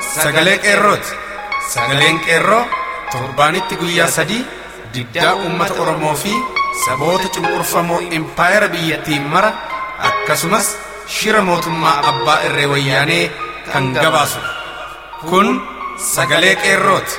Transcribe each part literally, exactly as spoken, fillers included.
sagalee qeerrooti. Sagaleen qeerroo torbaanitti guyyaa sadii diddaa uummata Oromoo fi saboota cunqurfamoo impaayera biyyattiin mara akkasumas shira mootummaa abbaa irree wayyaanee kan gabaasu. Kun sagalee qeerrooti.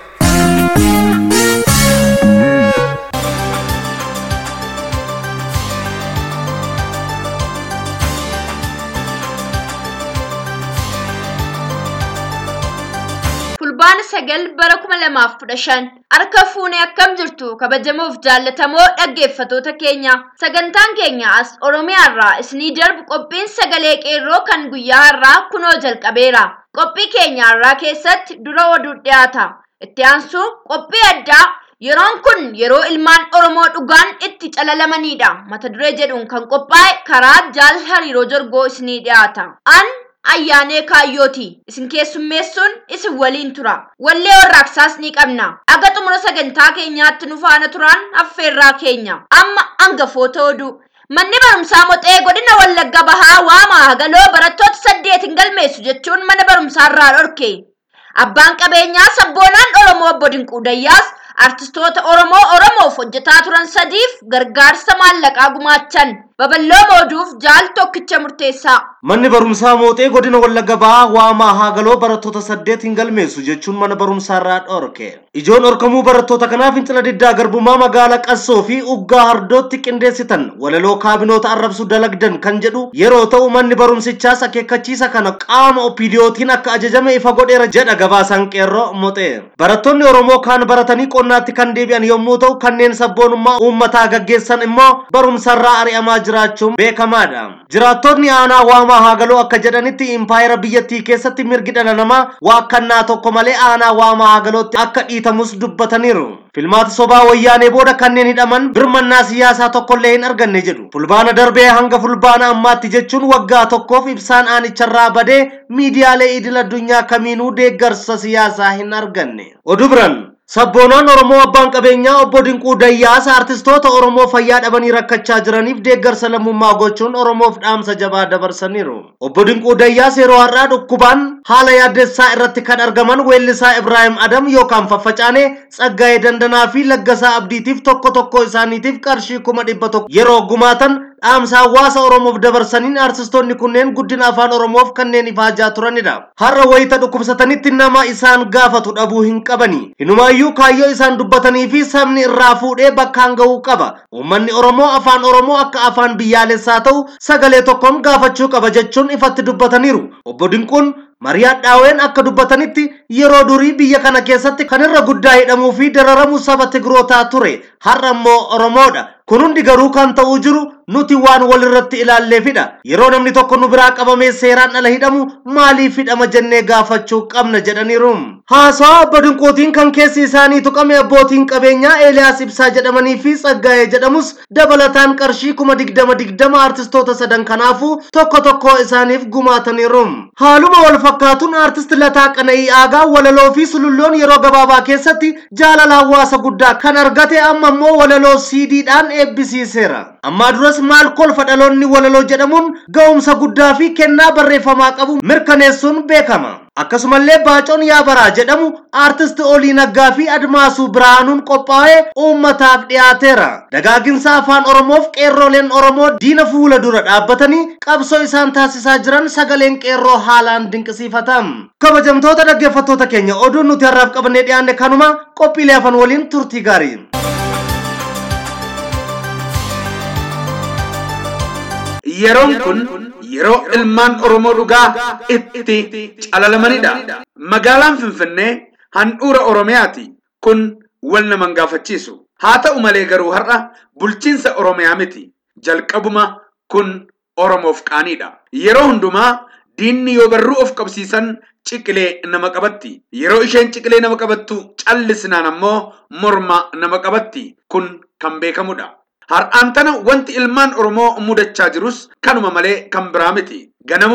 Fulbaana sagal bara kuma lamaaf kudha shan harka fuunee akkam jirtu kabajamoo fi jaallatamoo dhaggeeffattoota keenya. Sagantaan keenya as Oromiyaa irraa isinii darbu qophiin sagalee qeerroo kan guyyaa har'aa kunoo jalqabeera. Qophii keenya har'aa keessatti dura oduu dhiyaata. Itti aansuu qophii addaa yeroon kun yeroo ilmaan Oromoo dhugaan itti calalamanidha. Mata duree jedhuun kan qophaa'e karaa Jaal Hariiroo Jorgoo isinii dhiyaata. An ayyaanee kaayyooti isin keessummeessuun isin waliin tura. Wallee warraaqsaas ni qabna. Aga xumura sagantaa keenyaatti nu faana turan affeerraa keenya. Amma hangafoota oduu. Manni barumsaa Moxee godina Wallagga Bahaa Waamaa Hagaloo barattoota saddeetin galmeessu jechuun mana barumsaa irraa dhorke. Abbaan qabeenyaa sabboonaan Oromoo Obbo Dinquu Dayyaas artistoota Oromoo Oromoof hojjetaa turan sadiif gargaarsa maallaqaa gumaachan. Baballoo mooduuf Jaal Tokkicha Murteessaa. Manni barumsaa Moxee godina Wallagga Bahaa Waamaa Hagaloo barattoota saddeetin galmeessu jechuun mana barumsaa irraa dhorke. Ijoon dhorkamuu barattoota kanaaf fincila diddaa garbummaa magaalaa Qassoo fi Uggaa Hardootti qindeessitan walaloo kaabinoota arrabsu dalagdan kan jedhu yeroo ta'u manni barumsichaas akeekkachiisa kana qaama opiidiyootiin akka ajajame ifa godheera jedha gabaasaan qeerroo Moxee. Barattoonni Oromoo kaan baratanii qonnaatti kan deebi'an yommuu ta'u kanneen sabboonummaa uummataa gaggeessan immoo barumsarraa ari'amaa jiraachuun beekamaadha. Jiraattonni aanaa Waamaa Hagaloo akka jedhanitti impaayera biyyattii keessatti mirgi dhala namaa waakkannaa tokko malee aanaa Waamaa Hagalootti akka dhiitamus dubbataniiru. Filmaata sobaa wayyaanee booda kanneen hidhaman birmannaa siyaasaa tokkollee hin arganne jedhu. Fulbaana darbee hanga fulbaana ammaatti jechuun waggaa tokkoof ibsaan aanicharraa badee miidiyaalee idil addunyaa kamiinuu deeggarsa siyaasaa hin arganne. Oduu biraan sabboonaan Oromoo abbaan qabeenyaa Obbo Dinquu Dayyaas artistoota Oromoo fayyaa dhabanii rakkachaa jiraniif deeggarsa lammummaa gochuun Oromoof dhaamsa jabaa dabarsaniiru. Obbo Dinquu Dayyaas yeroo har'aa dhukkubaan haala yaaddessaa irratti kan argaman weellisaa Ibraahim Adam yookaan Faffacaanee Tsaggaayee Dandanaa fi Laggasaa Abdiitiif tokko tokko isaaniitiif qarshii kuma dhibba tokko yeroo gumaatan dhaamsa hawaasa Oromoof dabarsaniin artistoonni kunneen guddina afaan Oromoof kanneen ifaajaa turanidha. Har'a wayita dhukkubsatanitti nama isaan gaafatu dhabuu hin qabani. Hinumaayyuu kaayyoo isaan dubbatanii fi sabni irraa fuudhee bakkaan gahuu qaba. Uummanni Oromoo afaan Oromoo akka afaan biyyaalessaa ta'u sagalee tokkoon gaafachuu qaba jechuun ifatti dubbataniiru. Obbo Dinquun Mariyaa Dhaaween akka dubbatanitti yeroo durii biyya kana keessatti kan irra guddaa hidhamuu fi dararamu saba Tigrootaa ture. Har'a immoo Oromoodha. Kun hundi garuu kan ta'uu jiru nuti waan walirratti ilaalleefidha. Yeroo namni tokko nu biraa qabamee seeraan ala hidhamu maaliif hidhama jennee gaafachuu qabna jedhaniiru. Haasawa Obbo Dinquutiin kan keessi isaanii tuqame abbootiin qabeenyaa Eeliyaas Ibsaa jedhamanii fi Tsaggaayee jedhamus dabalataan qarshii kuma digdama digdama artistoota sadan kanaafuu tokko tokko isaaniif gumaataniiru. Haaluma wal fakkaatuun artist Lataa Qana'ii Aagaa walaloo fi sululloon yeroo gabaabaa keessatti jaalala hawaasa guddaa kan argate amma immoo walaloo siidiidhaan eebbisiiseera. Amma duras maal kolfa dhaloonni walaloo jedhamuun ga'umsa guddaa fi kennaa barreeffamaa qabu mirkaneessuun beekama. Akkasumallee Baacoon Yaabaraa jedhamu artist Olii Naggaa fi Admaasuu Biraanuun qophaa'ee uummataaf dhiyaateera. Dagaaginsa afaan Oromoof qeerroleen Oromoo diina fuula dura dhaabbatanii qabsoo isaan taasisaa jiran sagaleen qeerroo haalaan dinqisiifatam. Kabajamtoota dhaggeeffattoota keenya oduun nuti har'aaf qabannee dhiyaanne kanuma qophiilee afaan waliin turtii gaarii. Yeroon kun yeroo ilmaan Oromoo dhugaa itti calalamanidha. Magaalaan Finfinnee handhuura Oromiyaati. Kun wal naman gaafachiisu. Haa ta'u malee garuu har'a bulchiinsa Oromiyaa miti. Jalqabuma kun Oromoof qaaniidha. Yeroo hundumaa diinni yoo barruu of qabsiisan ciqilee nama qabatti. Yeroo isheen ciqilee nama qabattu callisnaan ammoo morma nama qabatti. Kun kan beekamudha. Har'aan tana wanti ilmaan Oromoo mudachaa jirus kanuma malee kan biraa miti. Ganamuma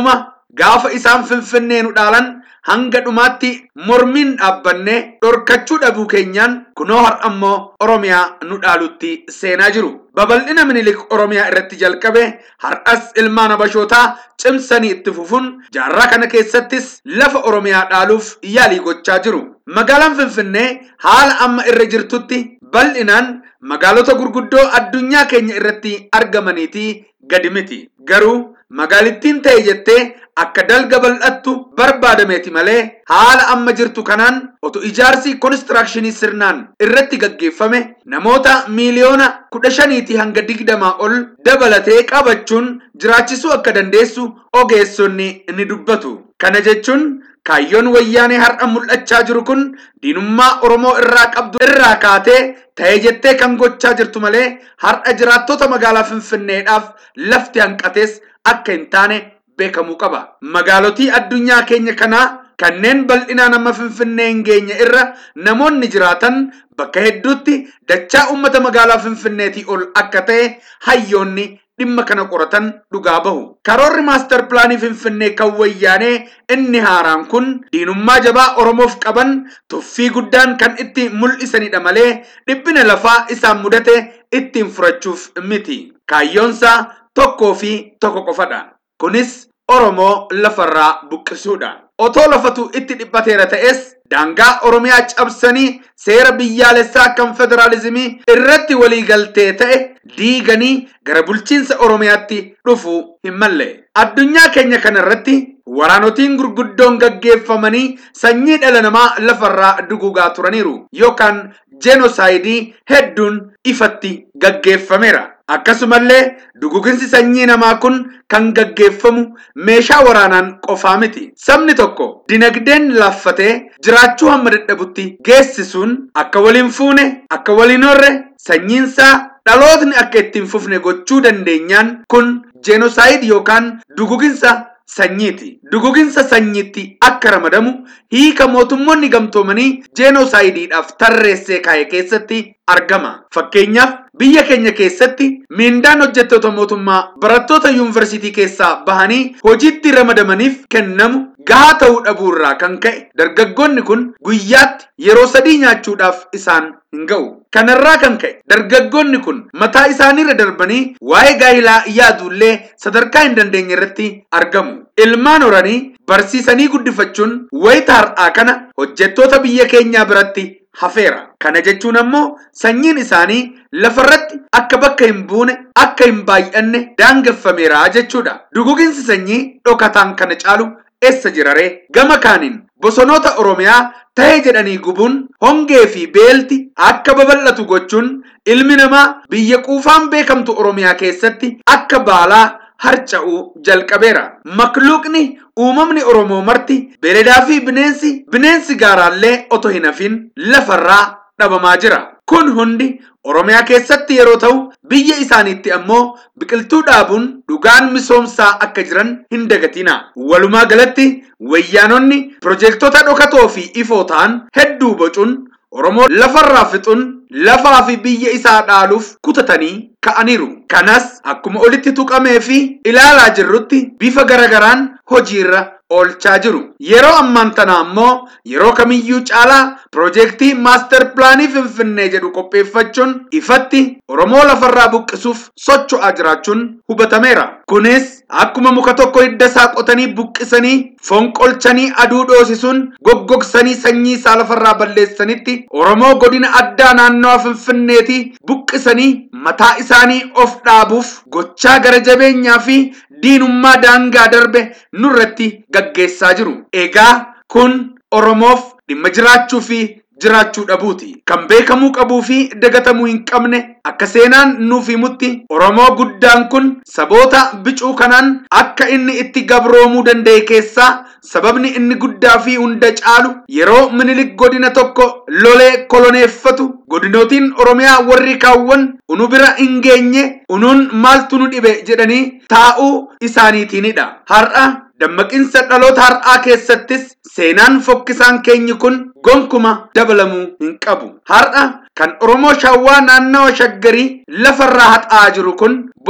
gaafa isaan Finfinnee nu dhaalan hanga dhumaatti mormiin dhaabbanne dhorkachuu dhabuu keenyaan kunoo har'a ammoo Oromiyaa nu dhaalutti seenaa jiru. Babal'ina Minilik Oromiyaa irratti jalqabe har'as ilmaan Habashootaa cimsanii itti fufuun jaarraa kana keessattis lafa Oromiyaa dhaaluuf yaalii gochaa jiru. Magaalaan Finfinnee haala amma irra jirtutti bal'inaan magaalota gurguddoo addunyaa keenya irratti argamaniiti gadi miti. Garuu magaalittiin ta'e jettee akka dalga bal'attu barbaadameeti malee haala amma jirtu kanaan otu ijaarsi konistirakshinii sirnaan irratti gaggeeffame namoota miiliyoona kudha shaniitii hanga digdamaa ol dabalatee qabachuun jiraachisuu akka dandeessu ogeessonni ni dubbatu. Kana jechuun kaayyoon wayyaanee har'a mul'achaa jiru kun diinummaa Oromoo irraa qabdu irraa kaatee ta'e jettee kan gochaa jirtu malee har'a jiraattota magaalaa Finfinneedhaaf lafti hanqates akka hin taane beekamuu qaba. Magaalotii addunyaa keenya kanaa kanneen bal'inaan amma Finfinnee hin geenye irra namoonni jiraatan bakka hedduutti dachaa uummata magaalaa Finfinneetii ol akka ta'e hayyoonni dhimma kana qoratan dhugaa bahu. Karoorri maaster pilaanii Finfinnee kan wayyaanee inni haaraan kun diinummaa jabaa Oromoof qaban tuffii guddaan kan itti mul'isanidha malee dhiphina lafaa isaan mudate ittiin furachuuf miti. Kaayyoonsaa tokkoo fi tokko qofadha. Kunis Oromoo lafarraa buqqisuudha. Otoo lafatu itti dhiphateera ta'es daangaa Oromiyaa cabsanii seera biyyaalessaa kan federaalizimii irratti walii galtee ta'e diiganii gara bulchiinsa Oromiyaatti dhufuu hin malle. Addunyaa keenya kana irratti waraanotiin gurguddoon gaggeeffamanii sanyii dhala namaa lafarraa duguugaa turaniiru yookaan jenosaayidii hedduun ifatti gaggeeffameera. Akkasumallee duguginsi sanyii namaa kun kan gaggeeffamu meeshaa waraanaan qofaa miti. Sabni tokko dinagdeen laaffatee jiraachuu hamma dadhabutti geessisuun akka waliin fuune akka waliin horre sanyiinsaa dhalootni akka ittiin fufne gochuu dandeenyaan kun jenosaayid yookaan duguginsa sanyiiti. Duguginsa sanyiitti akka ramadamu hiika mootummoonni gamtoomanii jenoosaayididhaaf tarreessee kaa'e keessatti argama. Fakkeenyaaf biyya keenya keessatti miindaan hojjettoota mootummaa barattoota yuunivarsiitii keessaa bahanii hojiitti ramadamaniif kennamu gahaa ta'uu dhabuurraa kan ka'e dargaggoonni kun guyyaatti yeroo sadii nyaachuudhaaf isaan hin ga'u. Kanarraa kan ka'e dargaggoonni kun mataa isaaniirra darbanii waa'ee gaa'ilaa yaadullee sadarkaa hin dandeenye irratti argamu. Ilmaan horanii barsiisanii guddifachuun wayita har'aa kana hojjettoota biyya keenyaa biratti hafeera. Kana jechuun ammoo sanyiin isaanii lafarratti akka bakka hin buune akka hin baay'anne daangeffameera jechuudha. Duguginsi sanyii dhokataan kana caalu eessa jiraree? Gama kaaniin bosonoota Oromiyaa ta'ee jedhanii gubuun hongee fi beelti akka babal'atu gochuun ilmi namaa biyya quufaan beekamtu Oromiyaa keessatti akka baalaa harca'uu jalqabeera. Makluuqni uumamni Oromoo marti beeladaa fi bineensi bineensi gaaraallee otoo hin hafin lafarraa dhabamaa jira. Kun hundi Oromiyaa keessatti yeroo ta'u biyya isaaniitti ammoo biqiltuu dhaabuun dhugaan misoomsaa akka jiran hin dagatina. Walumaa galatti wayyaanonni piroojektota dhokatoo fi ifoo ta'an hedduu bocuun Oromoo lafarraa fixuun lafaa fi biyya isaa dhaaluuf kutatanii ka'aniiru. Kanas akkuma olitti tuqamee fi ilaalaa jirrutti bifa garagaraan hojiirra oolchaa jiru. Yeroo ammaan tana ammoo yeroo kamiyyuu caalaa piroojeektii maaster pilaanii Finfinnee jedhu qopheeffachuun ifatti Oromoo lafarraa buqqisuuf socho'aa jiraachuun hubatameera. Kunis akkuma muka tokko hidda isaa qotanii buqqisanii fonqolchanii aduu dhoosisuun goggogsanii sanyii isaa lafarraa balleessanitti Oromoo godina addaa naannoo Finfinneetii buqqisanii mataa isaanii of dhaabuuf gochaa gara jabeenyaa fi diinummaa daangaa darbe nurratti gaggeessaa jiru. Egaa kun Oromoof dhimma jiraachuu fi jiraachuu dhabuuti. Kan beekamuu qabuu fi dagatamuu hin qabne akka seenaan nuuf himutti Oromoo guddaan kun saboota bicuu kanaan akka inni itti gabroomuu danda'e keessaa sababni inni guddaa fi hunda caalu yeroo Minilik godina tokko lolee koloneeffatu godinootiin Oromiyaa warri kaawwan unu bira hin geenye unuun maaltu nu dhibe jedhanii taa'uu isaaniitiinidha. Har'a dammaqinsa dhaloota har'aa keessattis seenaan fokkisaan keenyi kun gonkuma dabalamuu hin qabu. Har'a kan Oromoo Shawwaa naannawa Shaggarii lafarraa haxaa jiru kun boor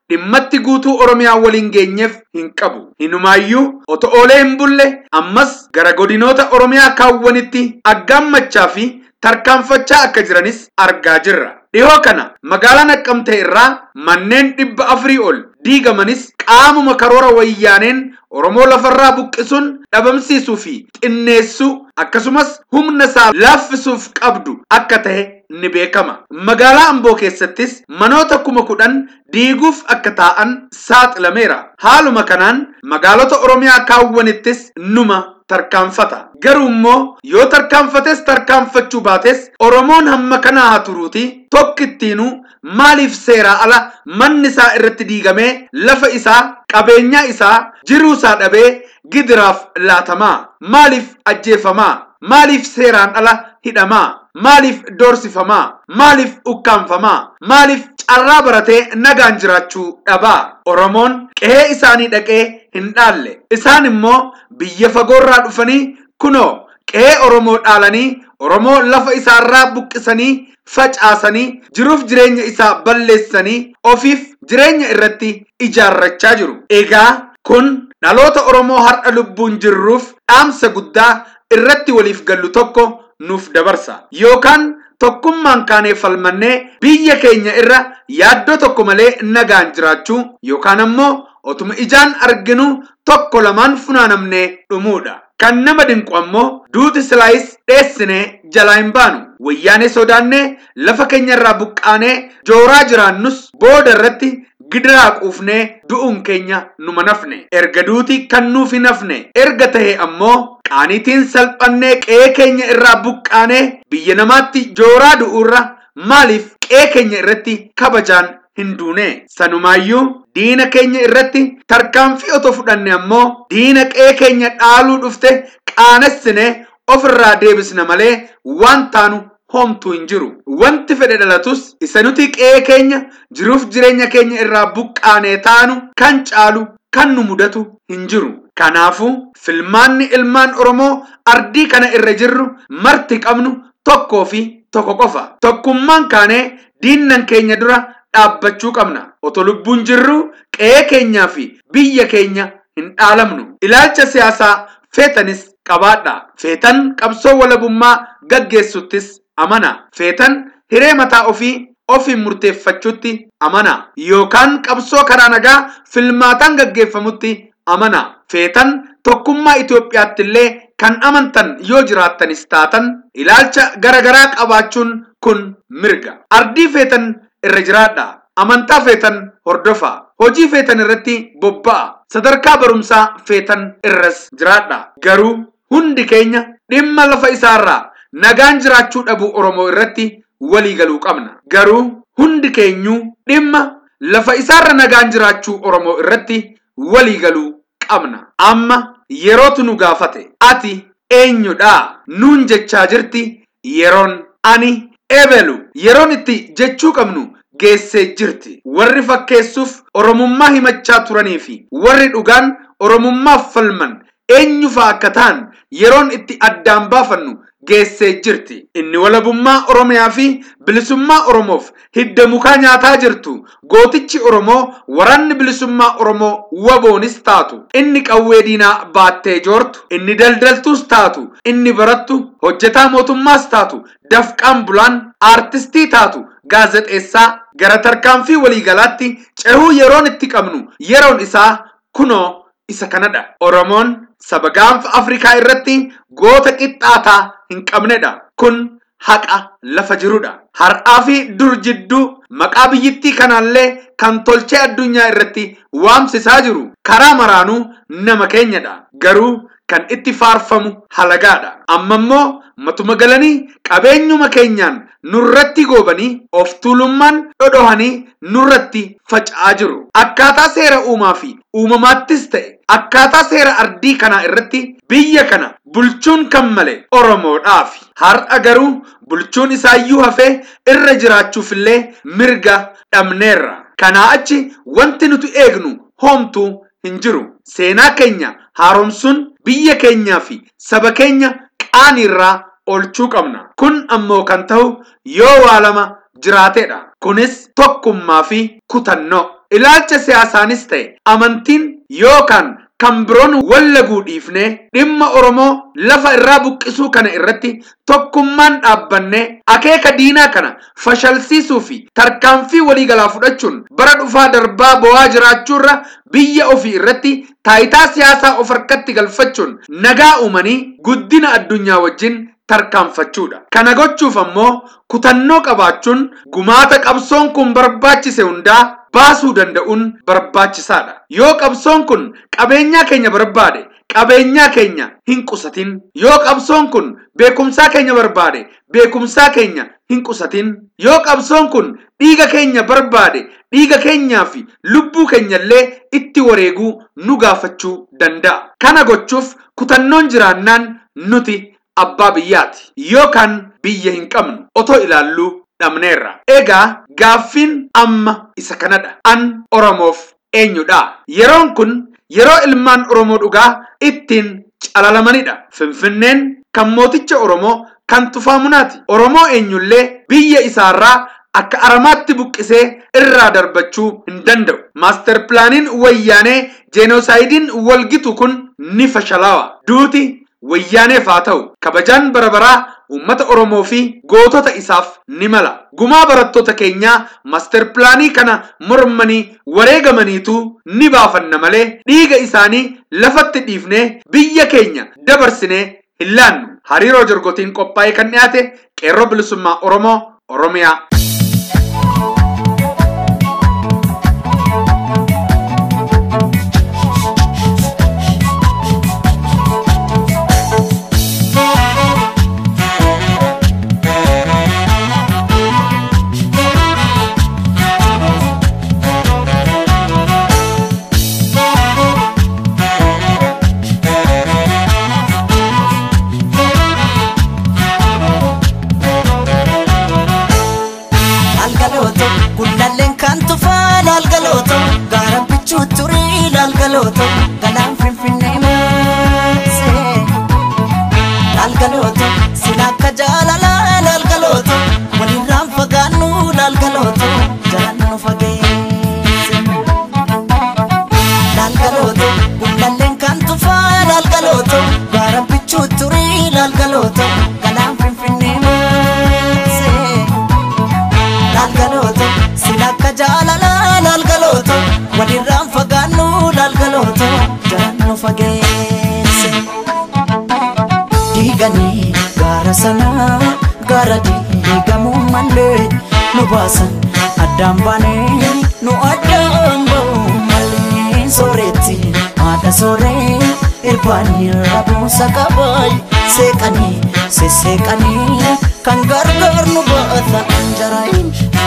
dhimmatti guutuu Oromiyaa waliin geenyeef hin qabu. Hinumaayyuu otoo oolee hin bulle ammas gara godinoota Oromiyaa kaawwanitti aggaammachaa fi tarkaanfachaa akka jiranis argaa jirra. Dhihoo kana magaalaa Naqqamtee irraa manneen dhibba afurii ol diigamanis qaamuma karoora wayyaaneen Oromoo lafarraa buqqisuun dhabamsiisuu fi xinneessuu akkasumas humna isaa laaffisuuf qabdu akka ta'e ni beekama. Magaalaa Amboo keessattis manoota kuma kudhan diiguuf akka taa'an saaxilameera. Haaluma kanaan magaalota Oromiyaa kaawwanittis numa tarkaanfata. Garuu immoo yoo tarkaanfates tarkaanfachuu baates Oromoon hamma kanaa haa turuuti tokkittiinuu maaliif seeraa ala manni isaa irratti diigamee lafa isaa qabeenyaa isaa jiruu isaa dhabee gidiraaf laatamaa? Maaliif ajjeefamaa? Maaliif seeraan ala hidhamaa? Maaliif doorsifamaa? Maaliif ukkaanfamaa? Maaliif carraa baratee nagaan jiraachuu dhabaa? Oromoon qe'ee isaanii dhaqee hin dhaalle. Isaan immoo biyya fagoorraa dhufanii kunoo qe'ee Oromoo dhaalanii Oromoo lafa isaarraa buqqisanii facaasanii jiruuf jireenya isaa balleessanii ofiif jireenya irratti ijaarrachaa jiru. Egaa kun dhaloota Oromoo har'a lubbuun jirruuf dhaamsa guddaa irratti waliif gallu tokko nuuf dabarsa. Yookaan tokkummaan kaanee falmannee biyya keenya irra yaaddoo tokko malee nagaan jiraachuu yookaan ammoo otuma ijaan arginu tokko lamaan funaanamnee dhumuudha. Kan nama dinqu ammoo duuti silaayis dheessinee jalaa hin baanu. Wayyaanee sodaannee lafa keenya irraa buqqaanee jooraa jiraannus booda irratti gidiraa quufnee du'uun keenya numa nafne. Erga duuti kan nuuf hin nafne erga ta'e ammoo qaaniitiin salphannee qe'ee keenya irraa buqqaanee biyya namaatti jooraa du'uurra maaliif qe'ee keenya irratti kabajaan hin duune? Sanumaayyuu diina keenya irratti tarkaanfii otoo fudhanne ammoo diina qe'ee keenya dhaaluu dhufte qaanessine ofirraa deebisna malee waan taanu homtuu hin jiru. Wanti fedhe dhalatus isa nuti qe'ee keenya jiruuf jireenya keenya irraa buqqaanee taanu kan caalu kan nu mudatu hin jiru. Kanaafuu filmaanni ilmaan Oromoo ardii kana irra jirru marti qabnu tokkoo fi tokko qofa. Tokkummaan kaanee diinnan keenya dura dhaabbachuu qabna. Otoo lubbuun jirru qe'ee keenyaa fi biyya keenya hin dhaalamnu. Ilaalcha siyaasaa feetanis qabaadha. Feetan qabsoo walabummaa gaggeessuttis amana. Feetan hiree mataa ofii ofiin murteeffachuutti amana. Yookaan qabsoo karaa nagaa filmaataan gaggeeffamutti amana. Feetan tokkummaa Itoophiyaatti illee kan amantan yoo jiraattanis taatan ilaalcha garagaraa qabaachuun kun mirga. Ardii feetan irra jiraadha. Amantaa feetan hordofaa. Hojii feetan irratti bobba'a. Sadarkaa barumsaa feetan irras jiraadha. Garuu hundi keenya dhimma lafa isaarraa nagaan jiraachuu dhabuu Oromoo irratti walii galuu qabna. Garuu hundi keenyuu dhimma lafa isaarra nagaan jiraachuu Oromoo irratti walii galuu qabna. Amma yerootu nu gaafate. Ati eenyudha nuun jechaa jirti? Yeroon ani ebelu yeroon itti jechuu qabnu geessee jirti. Warri fakkeessuuf Oromummaa himachaa turanii fi warri dhugaan Oromummaaf falman eenyufaa akka ta'an yeroon itti addaan baafannu geessee jirti. Inni walabummaa Oromiyaa fi bilisummaa Oromoof hidda mukaa nyaataa jirtu gootichi Oromoo waraanni bilisummaa Oromoo waboonis taatu inni qawwee diinaa baattee joortu inni daldaltuus taatu inni barattu hojjetaa mootummaas taatu dafqaan bulaan aartistii taatu gaazexeessaa gara tarkaanfii waliigalaatti cehuu yeroon itti qabnu yeroon isaa kunoo isa kanadha. Oromoon saba gaanfa Afrikaa irratti goota qixxaataa hin qabnedha. Kun haqa lafa jirudha. Har'aa fi dur jidduu maqaa biyyittii kanaallee kan tolchee addunyaa irratti waamsisaa jiru karaa maraanuu nama keenyadha. Garuu kan itti faarfamu halagaadha. Amma immoo matuma galanii qabeenyuma keenyaan nurratti goobanii of tuulummaan dhodhohanii nurratti faca'aa jiru. Akkaataa seera uumaa fi uumamaattis ta'e akkaataa seera ardii kanaa irratti biyya kana bulchuun kan malee Oromoodhaafi. Har'a garuu bulchuun isaayyuu hafee irra jiraachuufillee mirga dhabneerra. Kanaa achi wanti nuti eegnu homtuu hin jiru. Seenaa keenya haaromsuun biyya keenyaa fi saba keenya qaaniirraa olchuu qabna. Kun ammoo kan ta'u yoo waa lama jiraatedha. Kunis tokkummaa fi kutannoo. ilaalcha siyaasaanis ta'e amantiin yookaan kan biroon wallaguu dhiifne dhimma Oromoo lafa irraa buqqisuu kana irratti tokkummaan dhaabbanne akeeka diinaa kana fashalsiisuu fi tarkaanfii waliigalaa fudhachuun bara dhufaa darbaa bo'aa jiraachuurra biyya ofii irratti taayitaa siyaasaa of harkatti galfachuun nagaa uumanii guddina addunyaa wajjin tarkaanfachuudha. Kana gochuuf ammoo kutannoo qabaachuun gumaata qabsoon kun barbaachise hundaa baasuu danda'uun barbaachisaadha. Yoo qabsoon kun qabeenyaa keenya barbaade qabeenyaa keenya hin qusatin. Yoo qabsoon kun beekumsaa keenya barbaade beekumsaa keenya hin qusatin. Yoo qabsoon kun dhiiga keenya barbaade dhiiga keenyaa fi lubbuu keenyallee itti wareeguu nu gaafachuu danda'a. Kana gochuuf kutannoon jiraannaan nuti abbaa biyyaati yookaan biyya hin qabnu otoo ilaalluu dhabneerra. Egaa gaaffiin amma isa kanadha. An Oromoof eenyudha? Yeroon kun yeroo ilmaan Oromoo dhugaa ittiin calalamanidha. Finfinneen kan mooticha Oromoo kan tufaamunaati. Oromoo eenyullee biyya isaarraa akka aramaatti buqqisee irraa darbachuu hin danda'u. Maaster pilaaniin wayyaanee jeenosaayidiin walgitu kun ni fashalawa. Duuti wayyaaneef haa ta'u kabajaan barabaraa ummata Oromoo fi gootota isaaf ni mala. Gumaa barattoota keenyaa maaster pilaanii kana mormanii wareegamaniitu ni baafanna malee dhiiga isaanii lafatti dhiifnee biyya keenya dabarsinee hin laannu. Hariiroo jorgotiin qophaa'ee kan dhiyaate qeerroo bilisummaa Oromoo Oromiyaa. Galaan Finfinnee maasee laalgalooto sila akka jaalalaa laalgalooto walirraan fagaannu laalgalooto jalaan nu fageesse laalgalooto gullalleen kan tufaa laalgalooto gaara bichuu turii laalgalooto galaan Finfinnee maasee laalgalooto sila akka jaalalaa laalgalooto walirraan fagaannu laalgalooto jalaan nu fageesse diiganii gaara sanaa gaara diigamuu malee nu baasan addaan baanee nu addaan ba'uu malee sooretti haadha sooree irbaanii rabuusa qabaay seeqanii sesseeqanii kan gargaar nu baata anjaraayin.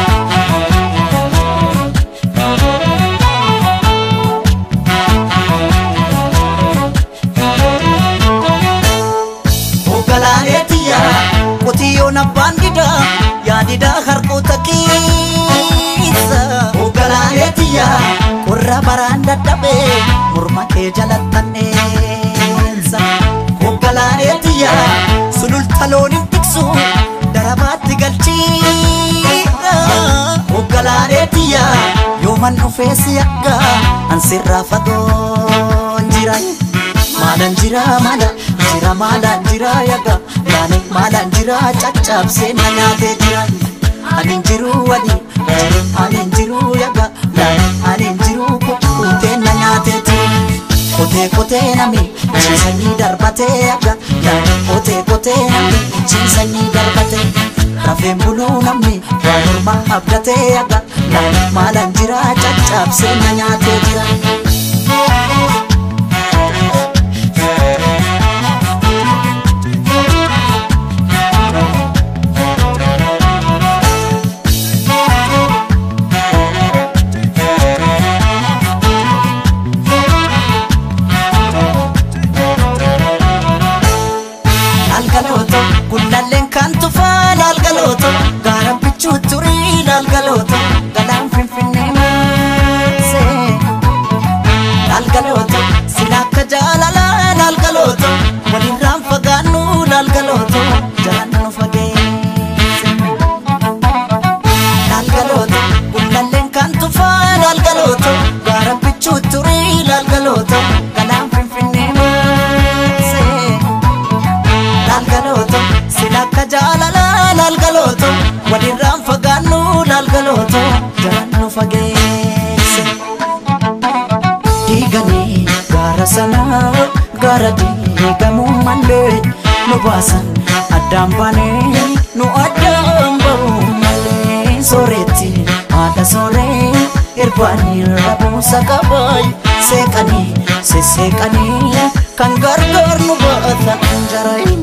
Qotiyoon abbaan didaa yaadidaa harkoota keessa ogalaaleetiyaa qorra baraan dadhabee morma kee jalattanneessa ogalaaleetiyaa sululta looniin tiksu darabaatti galchiidha ogalaaleetiyaa yooman dhufeesi akka ansirraa fagoon jira maalan jira maala jira maalan jira yaga yaani maalan jira caccabsee na nyaatee jira anin jiru wali anin jiru yaga yaani anin jiru kutee na nyaatee jira kotee kotee nami ciisanii darbatee yaga yaani kotee kotee nami ciisanii darbatee rafeen buluu namni waan morma abdatee yaga yaani maalan jira caccabsee na nyaatee jira. Gullalleen kan tufaa laalgalooto gaara bichuu turii laalgalooto galaan Finfinnee maasee laalgalooto sila akka jaalalaa laalgalooto walirraan fagaannu laalgalooto jalaan nu fageesse laalgalooto gullalleen kan tufaa laalgalooto akka jaalalaa laal galooto walirraan fagaannu laal galooto jalaan nu fageesse diiganii gaara sanaa gaara diigamuu malee nu baasan addaan baanee nu addaan ba'uu malee sooretti haadha sooree irbaanii rabuusa qabaay seeqanii seeseeqanii kan gargaar nu baatan jaraay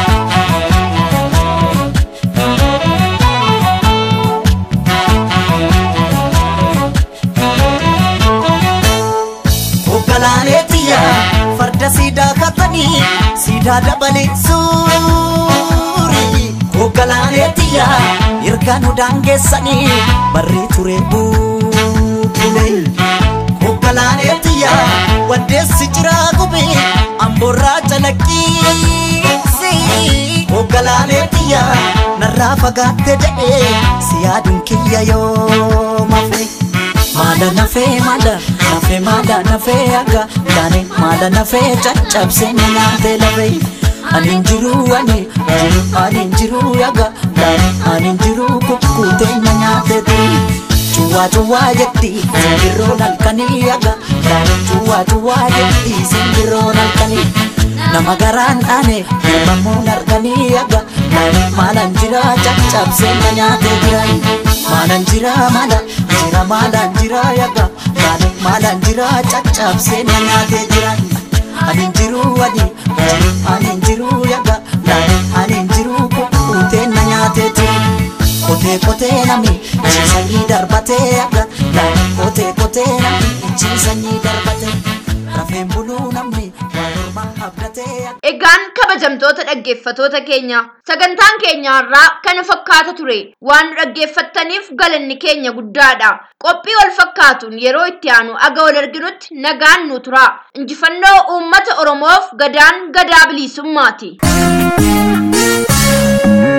Galaanetiya farda siidaa katanii siidaa dabalee suuri Galaanetiya irkaan udaan geessanii barri ture buulee Galaanetiya waddeessi jiraa gubee amboorraa calaqqiisi Galaanetiya narraa fagaatte jedhee siyaaduun kiyya yoo mafe Mala nafe mala nafe mala nafe aga dane mala nafe chachapse nyaate lave aninjiru ani aninjiru aga dane aninjiru kukute nyaate ti chuwa chuwa yetti sindiro nalkani aga dane chuwa chuwa yetti sindiro nalkani namagaran ane mamu narkani aga dane malanjira chachapse nyaate tirai malanjira mala jira malan jira yaga dane malan jira chachapse nyaate jiran anin jiru wadi anin jiru yaga dane anin jiru kute nyaate ti kote kote nami chisani darbate yaga dane kote kote nami chisani darbate rafeen buluu namni walorma abdate Egaan kabajamtoota dhaggeeffatoota keenya sagantaan keenya irraa kana fakkaata ture waan dhaggeeffattaniif galanni keenya guddaadha qophii wal fakkaatuun yeroo itti aanu aga wal arginutti nagaan nu tura injifannoo uummata Oromoof gadaan gadaa bilisummaati